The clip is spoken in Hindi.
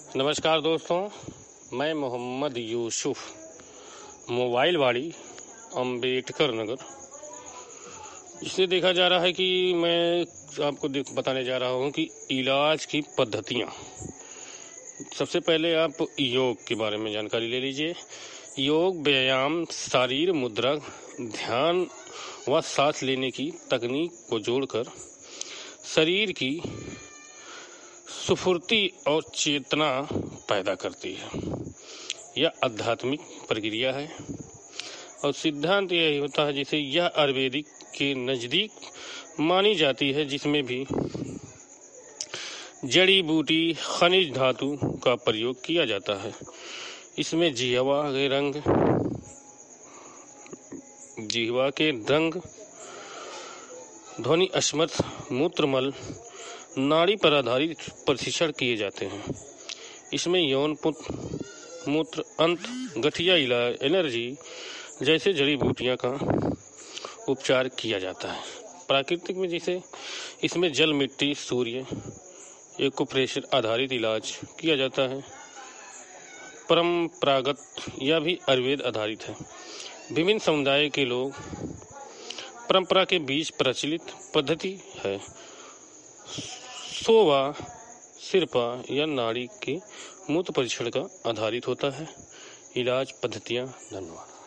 नमस्कार दोस्तों, मैं मोहम्मद यूसुफ, मोबाइल वाड़ी, अम्बेडकर नगर। इससे देखा जा रहा है कि मैं आपको बताने जा रहा हूँ कि इलाज की पद्धतियाँ। सबसे पहले आप योग के बारे में जानकारी ले लीजिए। योग व्यायाम, शारीर मुद्रा, ध्यान व सांस लेने की तकनीक को जोड़कर शरीर की स्फूर्ति और चेतना पैदा करती है। यह आध्यात्मिक प्रक्रिया है और सिद्धांत यही होता है, जिसे यह आयुर्वेदिक के नज़दीक मानी जाती है, जिसमें भी जड़ी बूटी, खनिज धातु का प्रयोग किया जाता है। इसमें जिह्वा के रंग, ध्वनि, अस्मत्, मूत्रमल, नाड़ी पर आधारित प्रशिक्षण किए जाते हैं। इसमें यौन मूत्र, अंत, गठिया इलाज, एलर्जी जैसे जड़ी बूटियां का उपचार किया जाता है। प्राकृतिक में जैसे इसमें जल, मिट्टी, सूर्य, एक्यूप्रेशर आधारित इलाज किया जाता है। परंपरागत यह भी आयुर्वेद आधारित है। विभिन्न समुदाय के लोग परंपरा के बीच प्रचलित पद्धति है। सोवा, सिरपा या नाड़ी के मूत्र परीक्षण का आधारित होता है। इलाज पद्धतियाँ। धन्यवाद।